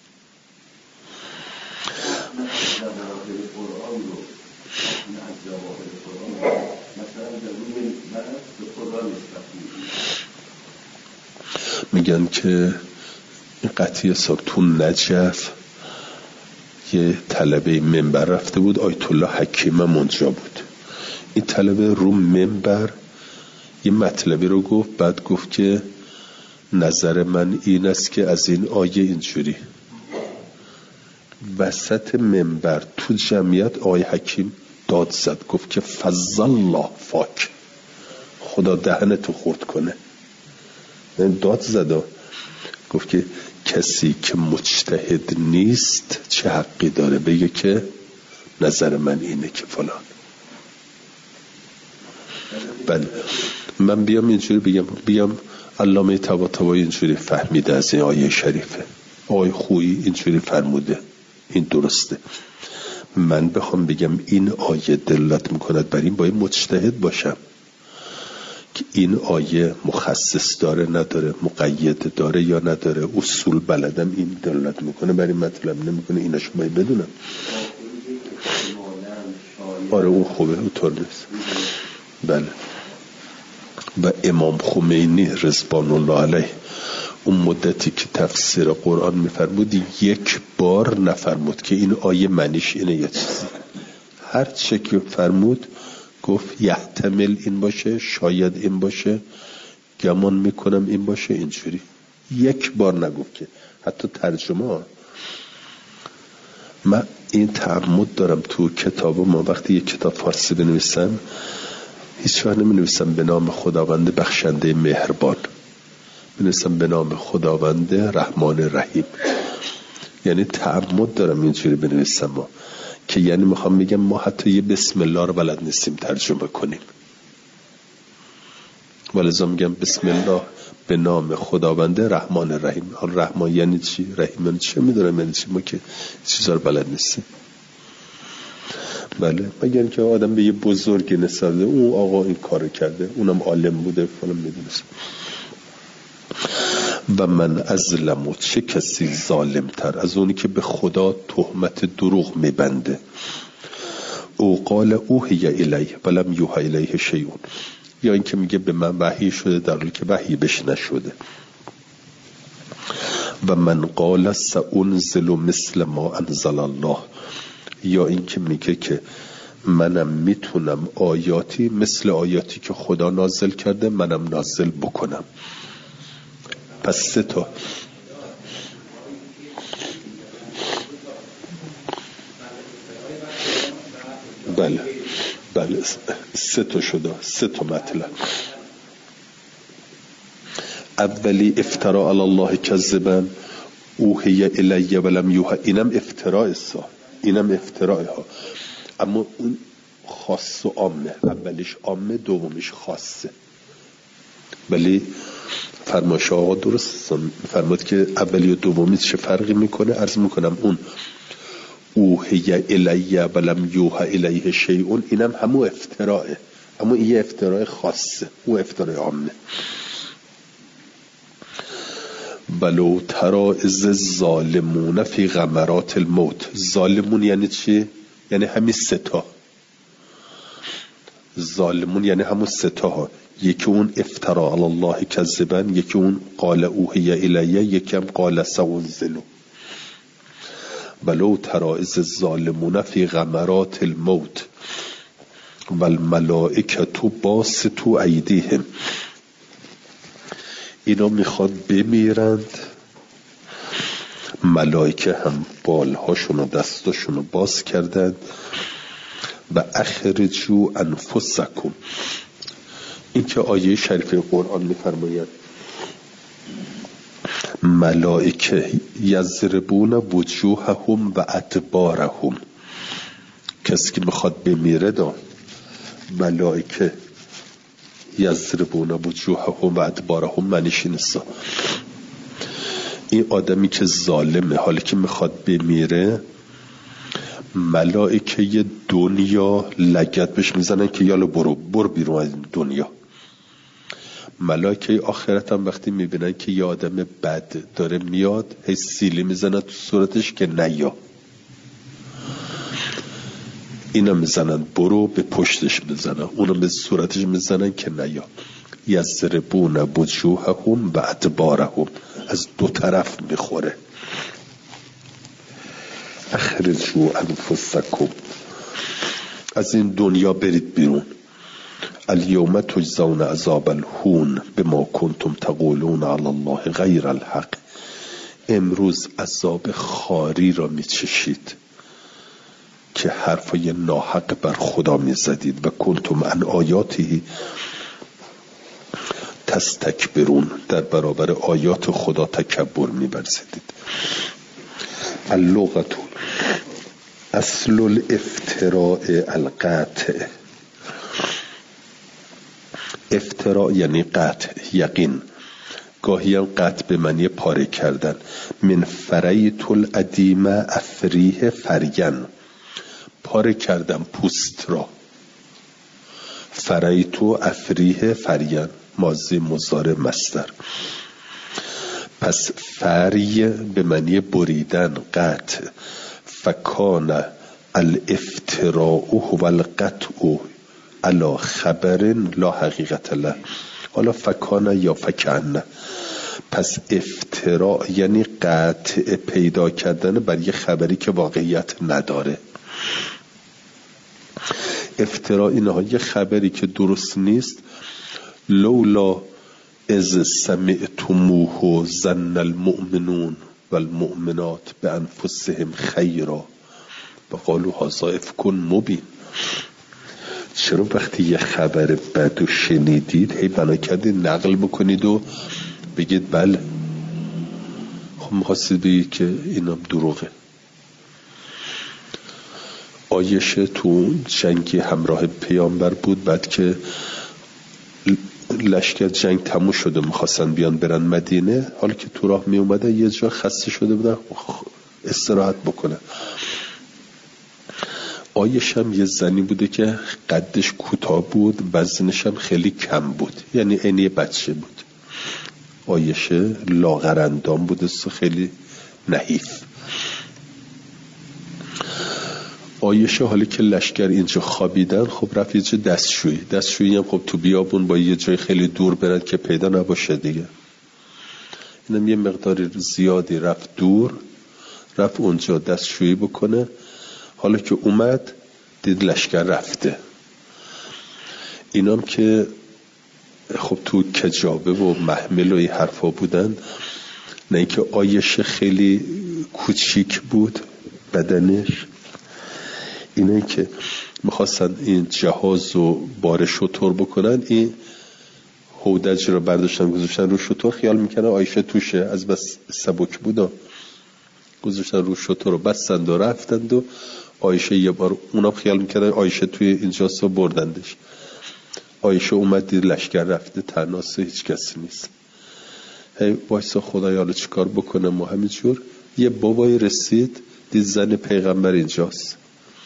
میگن که این قطعی تو نجف یه طلبه منبر رفته بود، آیت الله حکیم اونجا بود. این طلبه رو منبر یه مطلبی رو گفت، بعد گفت که نظر من این است که از این آیه اینجوری. وسط منبر تو جمعیت آیه حکیم داد زد، گفت که فضل الله فاک، خدا دهنتو خورد کنه. داد زد، گفت که کسی که مجتهد نیست چه حقی داره بگه که نظر من اینه که فلان. بله من بیام اینجوری بگم علامه طباطبایی اینجوری فهمیده از این آیه شریفه، آیه خویی اینجوری فرموده، این درسته. من بخوام بگم این آیه دلالت میکند بر این، باید مجتهد باشم که این آیه مخصص داره نداره، مقید داره یا نداره، اصول بلدم این دلالت میکنه بر این مطلب نمیکنه، اینا شما بدونم. آره اون خوبه، اون طور نیست. بله. و امام خمینی رضوان الله علیه اون مدتی که تفسیر قرآن میفرمود، یک بار نفرمود که این آیه معنیش اینه یا چیزی. هر چه که فرمود گفت یحتمل این باشه، شاید این باشه، گمان میکنم این باشه، اینجوری. یک بار نگفت که حتی ترجمه. من این تعمد دارم تو کتاب ما وقتی یک کتاب فارسی بنویسم هیچ وقت نمی نویسم به نام خداوند بخشنده مهربان، می نویسم به نام خداوند رحمان رحیم. یعنی تعمد دارم اینجوری بنویسم ما که یعنی میخوام بگم ما حتی یه بسم الله رو بلد نیستیم ترجمه کنیم. ولذا میگم بسم الله، به نام خداونده رحمان رحیم. رحمان یعنی چی؟ رحیم یعنی چی؟ میدونم یعنی چی، ما که چیزا رو بلد نیستیم. بله، مگر اینکه آدم به یه بزرگی نسبت بده، اون آقا این کارو کرده، اونم عالم بوده فلان، میدونست. و من ازلم، چه کسی ظالم تر از اونی که به خدا تهمت دروغ میبنده. او قال اوحی الیه ولم یوحی الیه شیء، یا اینکه میگه به من وحی شده در حالی که وحی بهش نشده. و من قال سأنزل مثل ما انزل الله، یا اینکه میگه که منم میتونم آیاتی مثل آیاتی که خدا نازل کرده منم نازل بکنم. پس 3 تا. بله 3 تا شده، 3 تا مطلب. اولی افترا علی الله کذبا اوحی الیه ولم یوحی، اینم افتراء ها، اما اون خاص و عامه. اولیش عامه، دومیش خاصه. ولی فرمایش آقا درست فرمود که اولی و دومی چه فرقی میکنه. عرض میکنم اون اوحی الیه ولم یوحی الیه شیء، اینم همون افتراء، اما این افتراء خاصه، او افتراء عامه. ولو ترى اذ الظالمون فی غمرات الموت. ظالمون یعنی چی؟ یعنی همین 3 تا. ظالمون یعنی همون 3 تا ها. یکی اون افترا علی الله کذبا، یکی اون قال اوحی الیه، یکی هم قال سأنزل. ولو ترى اذ الظالمون فی غمرات الموت والملائکة باسطوا ایدیهم. اینا میخواد بمیرند، ملائکه هم بالهاشون و دستاشون رو باز کردند. و اخرجوا انفسکم، این که آیه شریف قرآن میفرماید ملائکه یضربون وجوههم و ادبارهم. کسی که میخواد بمیره ملائکه یضربون وجوههم و ادبارهم معنیش نیست. این آدمی که ظالمه حالی که میخواد بمیره، ملائکه دنیا لگد بهش میزنن که یالا برو بیرون از دنیا. ملائکه آخرت هم وقتی میبینن که یه آدم بد داره میاد، هی سیلی میزنن تو صورتش که نیا. اینا میزنن برو، به پشتش میزنن، اونا به صورتش میزنن که نیا. یضربون وجوههم و ادبارهم، از 2 طرف میخوره. اخرجوا انفسکم، از این دنیا برید بیرون. الیوم تجزون عذاب الهون بما کنتم تقولون علی الله غیر الحق. امروز عذاب خاری را میچشید که حرفای ناحق بر خدا میزدید. و کنتم عن آیاته تستکبرون، در برابر آیات خدا تکبر می‌ورزیدید. اللغة اصل الافتراء القطع. افتراء یعنی قطع، یقین. گاهی هم قطع به معنی پاره کردن. من فریت العدیم افریه فرین، پاره کردم پوست را. فریتو افریه فرین، ماضی مضارع مصدر. پس فری به معنی بریدن، قطع. فکان الافتراء هو القطع علی خبر لا حقیقت له. حالا فکان یا فکن. پس افتراء یعنی قطع پیدا کردن بر یه خبری که واقعیت نداره. افتراء اینها یه خبری که درست نیست. لولا از سمعتموه ظن المؤمنون والمؤمنات بانفسهم خیرا و قالوا هذا افک مبین. چرا وقتی یه خبر بد و شنیدید هی بنا کردید نقل بکنید و بگید بله؟ خب میخواستید بگید که اینم دروغه. آیشه تو جنگی همراه پیامبر بود، بعد که لشکر جنگ تموم شده میخواستن بیان برن مدینه، حالا که تو راه می اومدن یه جا خسته شده بودن استراحت بکنن. عایشه هم یه زنی بوده که قدش کوتاه بود، وزنش هم خیلی کم بود، یعنی عینی بچه بود. عایشه لاغر اندام بوده، خیلی نحیف. عایشه حالی که لشکر اینجا خوابیدن، خب رفت یه جا دستشویی هم خب تو بیابون با یه جای خیلی دور برن که پیدا نباشه دیگه. اینم یه مقدار زیادی رفت دور، رفت اونجا دستشویی بکنه. حالا که اومد دید لشکر رفته. اینام که خب تو کجابه و محمل و این حرفا بودن، نه اینکه عایشه خیلی کوچیک بود بدنش، اینه که میخواستن این جهاز رو بار شتر بکنن، این هودج رو برداشتن گذاشتن رو شتر، خیال میکنن عایشه توشه، از بس سبک بودا، گذاشتن رو شتر رو بستند و رفتند و عایشه یه بار، اونا خیال میکنن عایشه توی اینجاست و بردندش. عایشه اومد دید لشکر رفته، تناسه هیچ کسی نیست. هی وایسا خدای حالا چی کار بکنم و همینجور. یه بابای رسید دید زن پیغمبر اینجاست،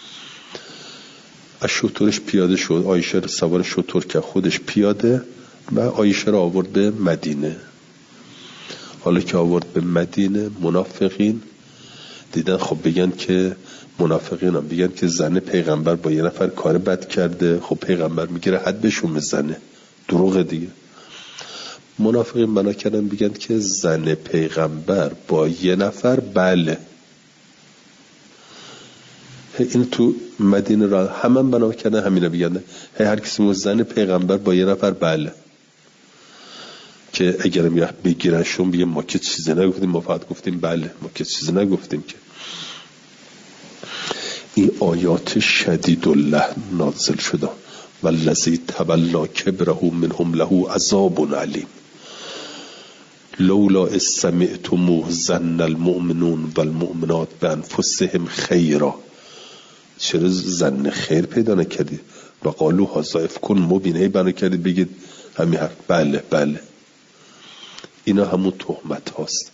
از شترش پیاده شد، عایشه رو سوار شتر که خودش پیاده و عایشه رو آورد به مدینه. حالا که آورد به مدینه، منافقین دیدن خب بگن که منافقین هم بگن که زن پیغمبر با یه نفر کار بد کرده، خب پیغمبر میگیره حد بهشون میزنه، دروغ دیگه. منافقین بنا کردن بگن که زن پیغمبر با یه نفر بله. این تو مدینه را همه بنا کردن همینه بگن، هر کسی مو زن پیغمبر با یه نفر بله، که اگرم یه بگیرنشون بگه ما که چیزی نگفتیم، ما فقط گفتیم بله، ما که چیزی نگفتیم. که این آیات شدید الله نازل شده، والذی تولا کبره منهم له عذاب علیم لولا اذ سمعتموه ظن المؤمنون والمؤمنات بانفسهم خیرا. چرا ظن خیر پیدا نکردی؟ و قالوا هذا افک مبین، بنا کردید بگید همین حرف بله بله. اینا همون تهمت هاست.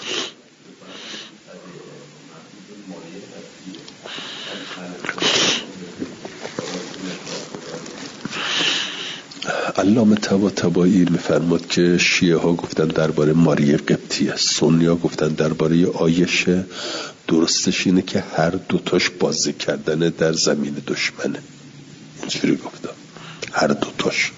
علامه طباطبایی میفرماد که شیعه ها گفتن درباره ماریه قبطیه، سنی ها گفتن درباره عایشه. درستش اینه که هر دوتاش بازی کردنه در زمین دشمنه، اینجوری گفتن هر دوتاش.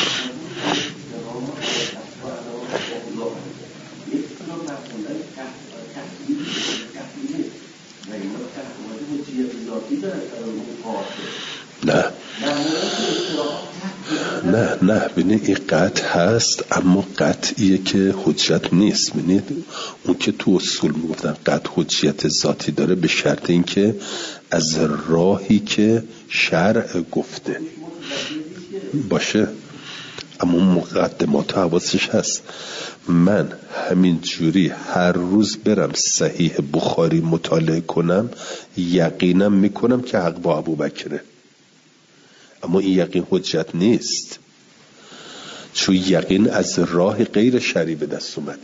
نه ببینید این قطع هست، اما قطعیه که حجت نیست. ببینید اون که تو اصول میگفتن قطع حجیت ذاتی داره به شرط اینکه از راهی که شرع گفته باشه، اما مقدمات حواسش هست. من همین جوری هر روز برم صحیح بخاری مطالعه کنم، یقینم میکنم که حق با ابوبکره، اما این یقین حجت نیست، چون یقین از راه غیر شرعی به دست اومده.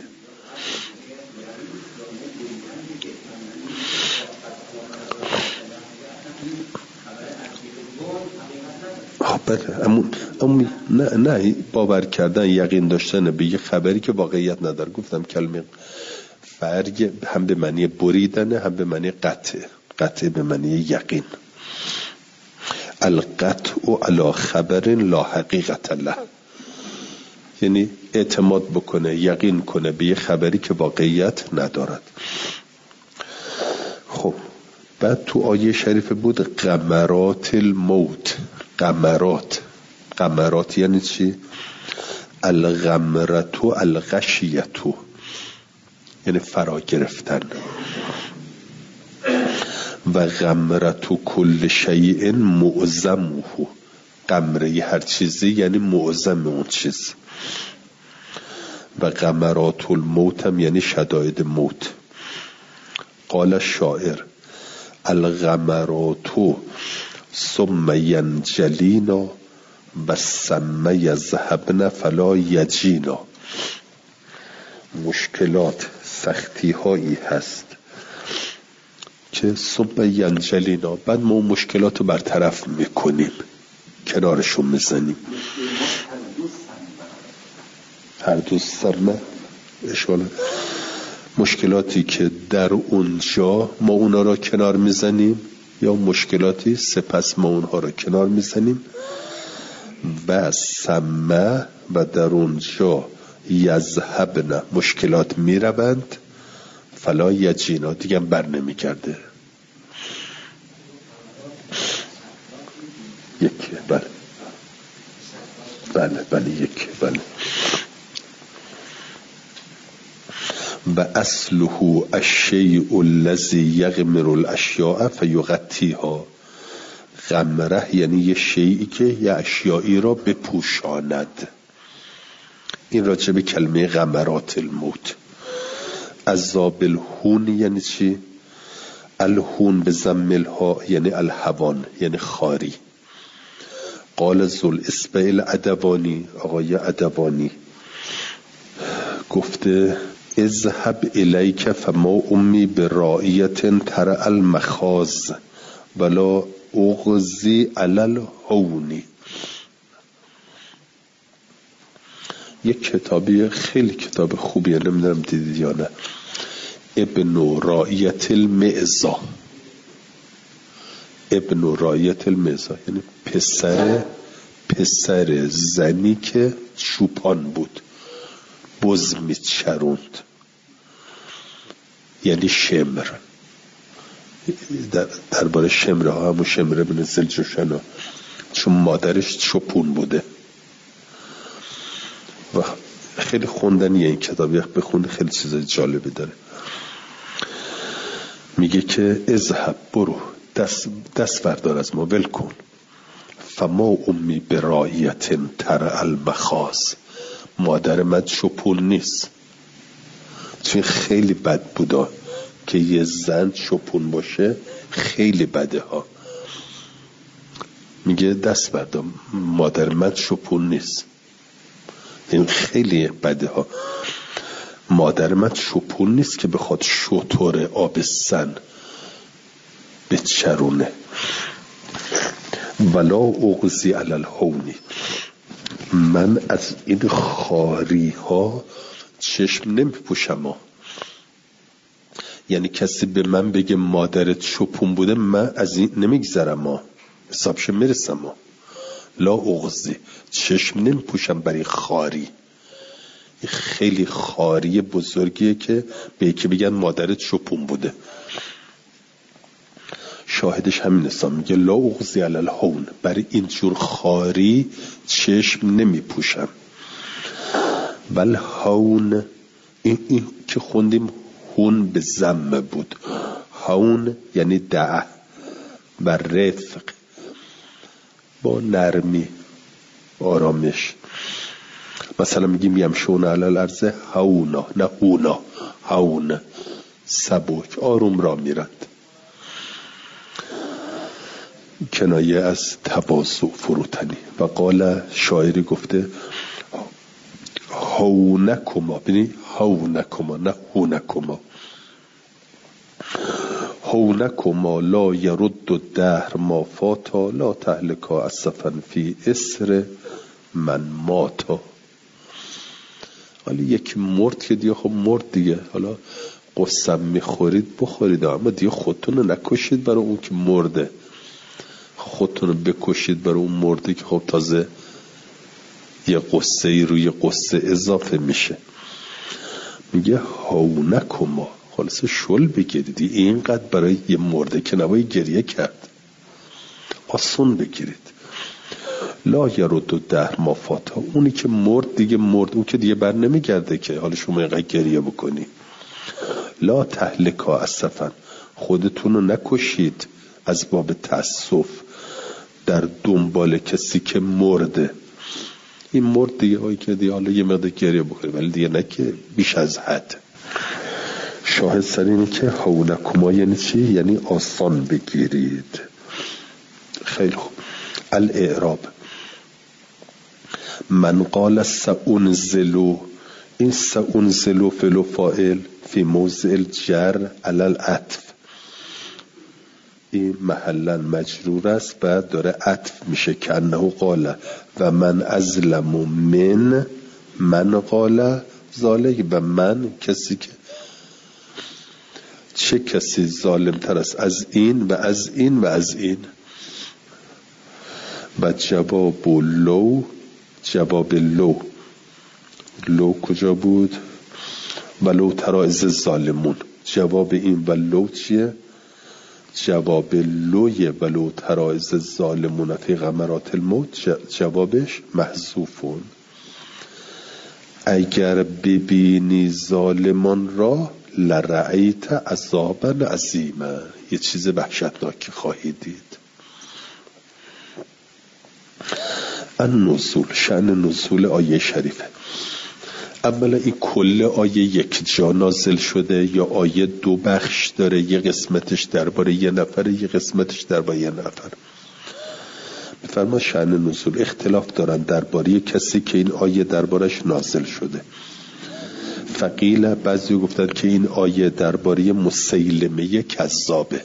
اما نه باور کردن، یقین داشتن به یه خبری که واقعیت نداره. گفتم کلمه فرق هم به معنی بریدنه، هم به معنی قطع به معنی یقین. القطع علی خبر لا حقیقت له، یعنی اعتماد بکنه، یقین کنه به یه خبری که واقعیت ندارد. خب بعد تو آیه شریف بود غمرات الموت. غمرات یعنی چی؟ الغمرتو الغشیتو، یعنی فرا گرفتن. و غمرتو کل شیء معظمه، غمره هر چیزی یعنی معظم اون چیز. و غمرات الموت هم یعنی شدائد موت. قال الشاعر الغمرات ثم ینجلینا و سم یذهبن فلا یجینا. مشکلات، سختی هایی هست که ثم ینجلینا، بعد ما مشکلات رو برطرف میکنیم، کنارشون میزنیم. هر دوست سرمه اشغاله. مشکلاتی که در اونجا ما اونا را کنار میزنیم، یا مشکلاتی سپس ما اونها را کنار میزنیم. و سمه، و در اونجا یذهبن، مشکلات میروند، فلا یجینا، دیگه بر نمیگرده. یکی بله یکی بله. و اصله الشیء الذی یغمر الاشیاء فیغطیها. غمره یعنی یه شیئی که یه اشیایی را بپوشاند. این راجع به کلمه غمرات الموت. عذاب الهون یعنی چی؟ الهون به ضم الها یعنی الهوان، یعنی خاری. قال ذوالاسبع العدوانی، آقای عدوانی گفته اذهب الیک فما امی برائیت ترى المخاض ولا اغزی علی الهون. یک کتابی خیلی کتاب خوبیه، نمیدونم دیدید یا نه، ابن رائیت المعزا. ابن رائیت المعزا یعنی پسر زنی که چوپان بود، بز میچروند، یعنی شمر. درباره شمره ها، همون شمره بن زلجوشن، چون مادرش چوپون بوده. و خیلی خوندنیه این کتابی، بخونه خیلی چیزای جالبی داره. میگه که اذهب، برو، دست بردار از ما، ول کن. فما امی برائیت ترى المخاض، مادر من چوپون نیست. چون خیلی بد بوده که یه زن چوپون باشه، خیلی بده ها. میگه دست بردار، مادر من چوپون نیست. این خیلی بده ها. مادر من چوپون نیست که بخواد شتر آبستن به چرونه. ولا اغزی علی الهونی، من از این خاری ها چشم نمی پوشم. یعنی کسی به من بگه مادرت چوپون بوده، من از این نمیگذرم، حسابش میرسم. لا اغزی، چشم نمی پوشم برای خاری. خیلی خاری بزرگیه که به یکی بگن مادرت چوپون بوده. شاهدش همین است، میگه لا اغزی علی الهون، برای اینجور خاری چشم نمی پوشم. ول هون، این که خوندیم هون به ضم بود. هون یعنی دعه و رفق، با نرمی، آرامش. مثلا میگیم یمشون علی الارض هونا، نه هونا، هون، سبک، آروم را میرند. کنایه از تواضع، فروتنی. و قال، شاعری گفته هونکما، ببینی هونکما نه هونکما. هونکما لا یرد الدهر ما فاتا، لا تهلکا اسفا فی اسر من ماتا. حالا یک مرد که دیگه خب مرد دیگه، حالا قسم میخورید بخورید، اما دیگه خودتون رو نکشید برای اون که مرده. خودتون رو بکشید برای اون مرده که خب تازه یه قصه ای روی قصه اضافه میشه. میگه هونکما، خلاصه شل بگیرید. اینقدر برای یه مرده که نباید گریه کرد، آسون بگیرید. لا یرد الدهر ما فاتا، اونی که مرد دیگه مرد، اون که دیگه بر نمیگرده که حالا شما اینقدر گریه بکنی. لا تهلکا اسفا، خودتون رو نکشید از باب تأسف در دنبال کسی که مرده. این مرد دیگه هایی که دیگه حالا یه مقدار گریه بکنید، ولی دیگه نه که بیش از حد. شاهد سر اینه که هونکما یعنی چی؟ یعنی آسان بگیرید. خیلی خوب. الاعراب، من قال سأنزلو، این سأنزلو فعل و فاعل فی موضع الجر علی العطف، این محلا مجرور است و داره عطف میشه که انه قال و من ازلم من قال ذالک، و من کسی که چه کسی ظالم تر است از این و از این و از این. و جواب لو کجا بود؟ ولو تری اذ الظالمون. جواب این ولو چیه؟ جواب لوی ولو تری اذ الظالمون فی غمرات الموت جوابش محذوفون. اگر ببینی ظالمان را لرأیت عذابا عظیما، یه چیز وحشتناکی خواهی دید. النزول، شأن نزول آیه شریفه. اولا این کل آیه یک جا نازل شده یا آیه دو بخش داره، یه قسمتش درباره یه نفر، یه قسمتش درباره یه نفر. بفرما شأن نزول اختلاف دارن درباره کسی که این آیه دربارش نازل شده. فقیل بعضی گفتن که این آیه درباره مسیلمه کذابه،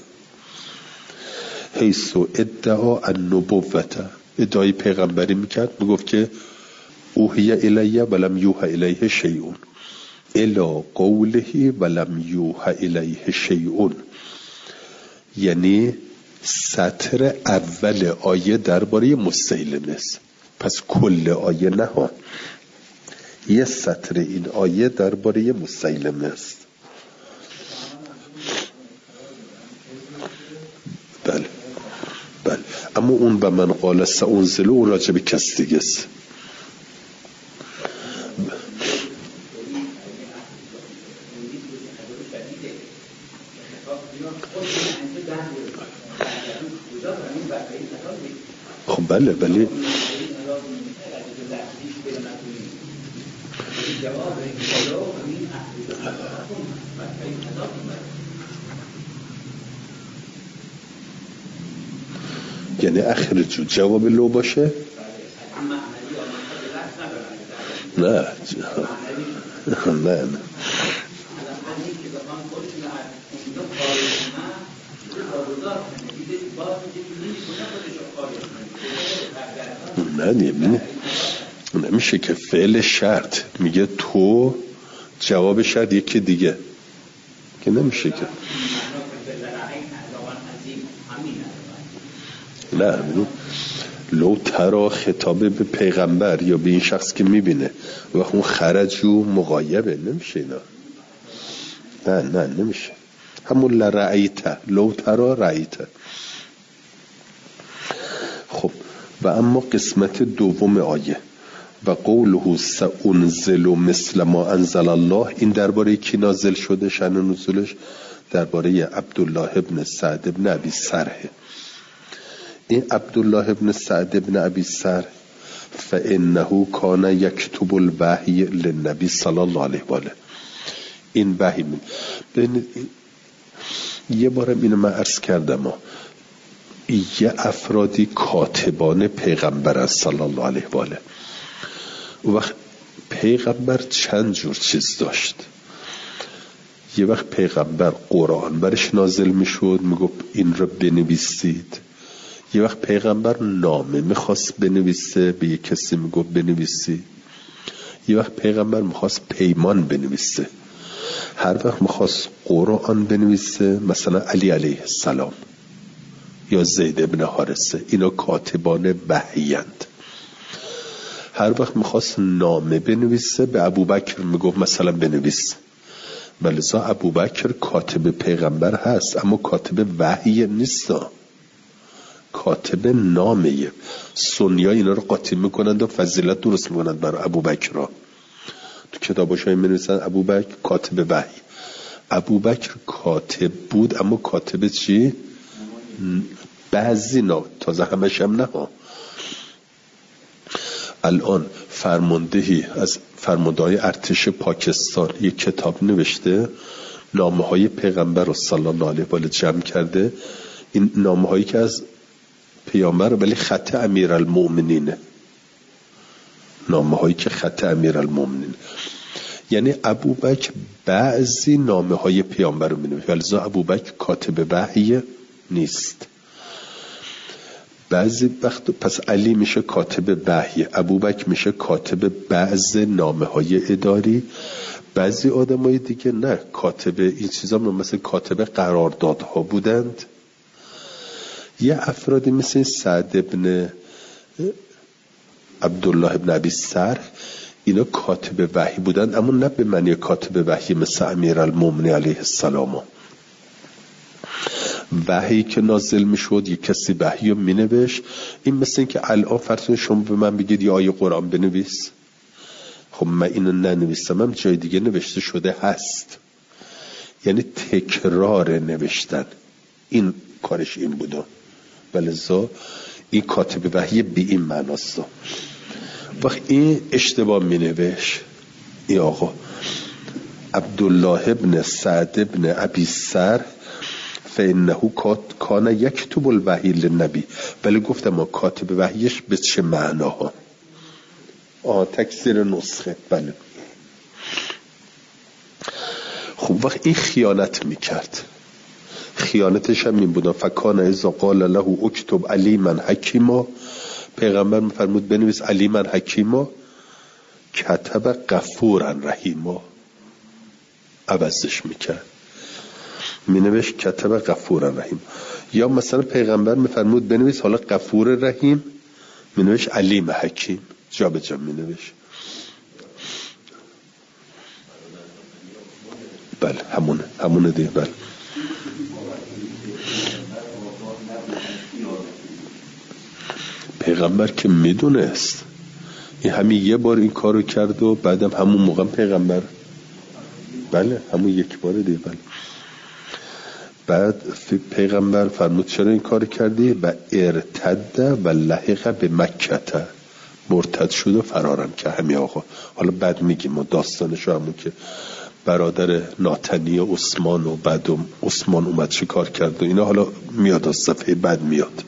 حیث ادعا النبوته، ادعای پیغمبری میکرد، میگفت که اوحی الیه ولم یوحی الیه شیئون الا قوله ولم یوحی الیه شیئون، یعنی سطر اول آیه درباره مسیلمه است. پس کل آیه نه ها، یه سطر این آیه درباره مسیلمه است. بله اما اون به من قال سأنزلو اون راجع به کس دیگه است. خب بله ولی یعنی اخرجو جواب لو باشه؟ نه نمیشه که فعل شرط میگه تو، جواب شرط یکی دیگه که نمیشه که. نه لو ترا خطاب به پیغمبر یا به این شخص که میبینه و اون خرجو مغایبه، نمیشه اینا. نه نمیشه. همون لرأیت، لو ترا رأیت. خب و اما قسمت دوم آیه و قوله سأنزل مثل ما انزل الله، این درباره کی نازل شده؟ شأن نزولش درباره عبدالله ابن سعد ابن ابی سرح. این عبدالله ابن سعد ابن ابی سرح فانه کان یکتب الوحی للنبی صلی الله علیه و آله. این وحی یه بارم اینو من عرض کردم، یه افرادی کاتبان پیغمبر از صلی الله علیه و آله. وقت پیغمبر چند جور چیز داشت. یه وقت پیغمبر قرآن برش نازل میشد، میگفت این رو بنویسید. یه وقت پیغمبر نامه میخواست بنویسه، به یه کسی میگفت بنویسی. یه وقت پیغمبر میخواست پیمان بنویسه. هر وقت میخواست قرآن بنویسه، مثلا علی علیه السلام یا زید ابن حارثه، اینا کاتبان وحیند. هر وقت میخواست نامه بنویسه به ابوبکر میگفت مثلا بنویس. ولذا ابوبکر کاتب پیغمبر هست اما کاتب وحی نیست، کاتب نامه. سنیا اینا رو قاطی میکنند و فضیلت درست میکنند برای ابوبکر را. تو کتاباشون می‌نویسن ابوبکر کاتب وحی. ابوبکر کاتب بود اما کاتب چی؟ بعضی نه، تازه همش هم نه. الان فرماندهی از فرمانده‌های ارتش پاکستان یک کتاب نوشته، نامه‌های پیغمبر رو صلی الله علیه و آله جمع کرده. این نامه‌هایی که از پیامبر ولی خط امیرالمؤمنینه، نامه هایی که خط امیرالمومنین، یعنی ابوبکر بعضی نامه های پیامبر رو مینویسه، ولی ابوبکر کاتب وحی نیست. بعضی وقت پس علی میشه کاتب وحی، ابوبکر میشه کاتب بعض نامه های اداری، بعضی آدمای دیگه نه، کاتب این چیزا مثل کاتب قراردادها بودند. یه افرادی مثل سعد ابن عبدالله ابن ابی سرح، اینا کاتب وحی بودند، اما نه به معنی کاتب وحی مثل امیرالمومنین علیه السلام. وحی که نازل میشد یک کسی وحی رو مینوشت. این مثل این که الان فرض شما به من بگید یا آیه قرآن بنویس، خب من اینو ننویسم، هم جای دیگه نوشته شده هست، یعنی تکرار نوشتن، این کارش این بوده. ولذا این کاتب وحی به این معناست. وقت این اشتباه می نوشت، ای آقا عبدالله ابن سعد ابن ابی سرح فانه کان یکتب الوحی للنبی، ولی گفتم ما کاتب وحیش به چه معناها؟ تکثیر نسخه. بله. خب وقت این خیانت میکرد، خیانتش هم این بود. فکان اذا قال له اکتب علیما حکیما، پیغمبر میفرمود بنویس علیما حکیما، کتب غفورا رحیما، عوضش میکرد، مینوشت کتب غفورا رحیم. یا مثلا پیغمبر میفرمود بنویس حالا غفور رحیم، مینوشت علیم حکیم، جا به جا مینوشت. بله همونه دیگه. بله پیغمبر که میدونست این همین یه بار این کارو کرد و بعدم همون موقع پیغمبر، بله همون یک بار دیگه. بله بعد پیغمبر فرمود چرا این کار کردی؟ و ارتد و لحق به مکه، مرتد شد و فرارم که همین آقا. حالا بعد میگیم و داستانشو، همون که برادر ناتنی عثمان و بعد عثمان اومد چه کار کرد و اینا، حالا میاد از صفحه بعد میاد.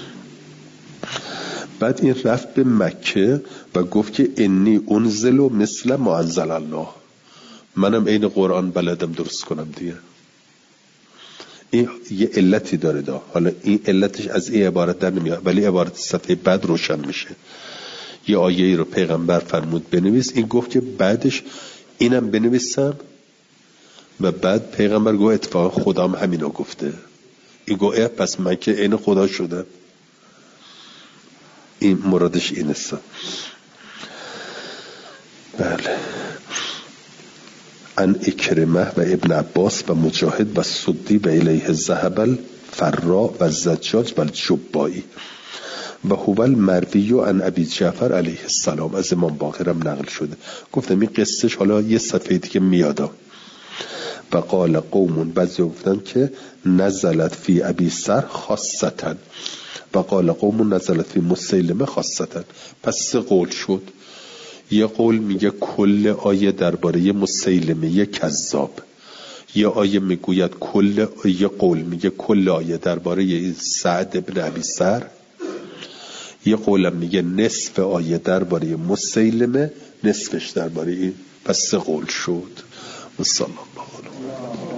بعد این رفت به مکه و گفت که انی انزل مثل ما انزل الله، منم عین قرآن بلدم درست کنم دیگه. این یه علتی داره دا، حالا این علتش از این عبارت در نمیاد، ولی عبارت صفحه بعد روشن میشه. یه آیه ای رو پیغمبر فرمود بنویس، این گفت که بعدش اینم بنویسم، و بعد پیغمبر گفت اتفاقا خدام همینو گفته. این گفت پس من که عین خدا شدم. این مرادش این است. بله. ان اکرمه و ابن عباس و مجاهد و سدی و الیه ذهب الفراء و زجاج و الجبایی و هو المروی عن ابی جعفر علیه السلام، از امام باقر هم نقل شده. گفتم این قصهش حالا یه صفحه دیگه میادم. و قال قوم، بعضی گفتن که نزلت فی ابی سر خاصتا و قال قوم نزلت فی مسیلمه خاصتا. پس سه قول شد. یه قول میگه کل آیه درباره مسیلمه کذاب، یه آیه میگوید یه قول میگه کل آیه درباره سعد ابن ابی سر، یه قولم میگه نصف آیه درباره مسیلمه، نصفش درباره این. پس سه قول شد. صلی الله علیه و